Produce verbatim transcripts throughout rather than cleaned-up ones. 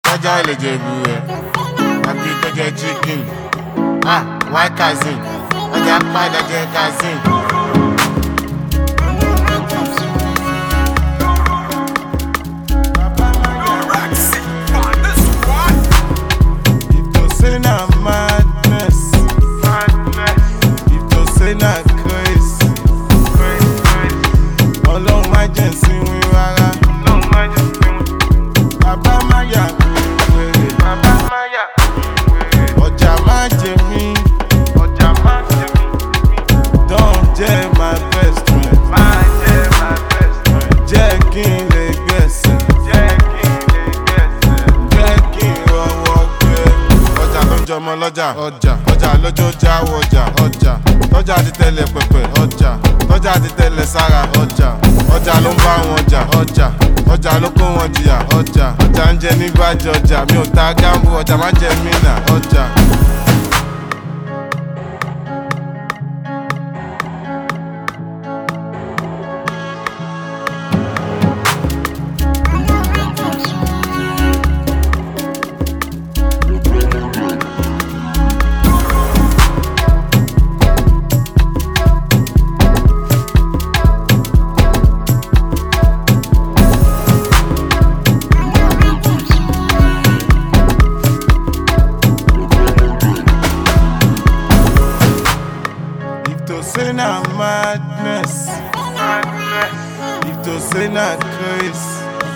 Ọjà lè jẹ everywhere. Àbí tó jẹ chicken. Ah, white cousin. Ọjà padà jẹ cousin. Say na madness, madness. If to say na crazy, crazy, crazy. Ọlọ́run má jẹ́ sinwi rárá. Ọlọ́run má jẹ́ sinwi. Bàbá má yà wèrè. Bàbá má yà wèrè. Ọjà má jẹ mí. Ọjà má jẹ mí. Don jẹ́ my best friend. Má jẹ́ my best friend. Jẹ́ kí n lè gbẹ̀sẹ̀. Jẹ́ kí n lè gbẹ̀sẹ̀. Jẹ́ kí n rọwọ́ gbé. Ọmọ lọ́jà ọjà ọjà lọ́jọ́ jáwọ́ ọjà ọjà lọ́jà ti tẹ̀lé pẹ̀pẹ̀ ọjà lọ́jà ti tẹ̀lé sára ọjà ọjà ló ń bá wọn jà ọjà ọjà ló kó wọn jìyà ọjà ọjà ń jẹ nígbàjọ ọjà mi ò ta gáàmù ọjà má jẹ mí nà ọjà. Say na madness, madness. If to say na crazy,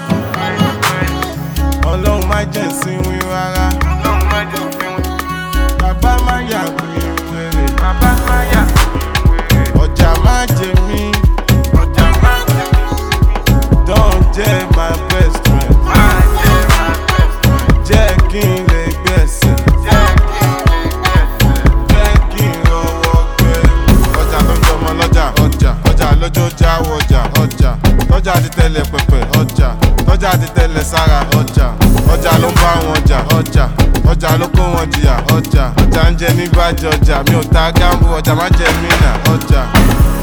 Ọlọ́run má jẹ́ sinwi rárá. Ọlọ́run má jẹ́ sinwi. Bàbá má yà wèrè. Bàbá má yà wèrè. Ọjà má jẹ mí. Ọjà má jẹ mí. Don jẹ́ my best friend. Má jẹ́ my best friend. Jẹ́ kí n lè gbẹ̀sẹ̀. Jẹ́ kí n lè gbẹ̀sẹ̀. Jẹ́ kí n rọwọ́ gbé. Ọjà ló ń jọmọ lọ́jà ọjà ọjà lọ́jọ́ jáwọ́ ọjà ọjà lọ́jà ti tẹ̀lé pẹ̀pẹ̀ ọjà lọ́jà ti tẹ̀lé sára ọjà ọjà ló ń bá wọn jà ọjà ọjà ló kó wọn jìyà ọjà ọjà ń jẹ nígbàjọ ọjà mi ò ta gáàmù ọjà má jẹ mí nà ọjà.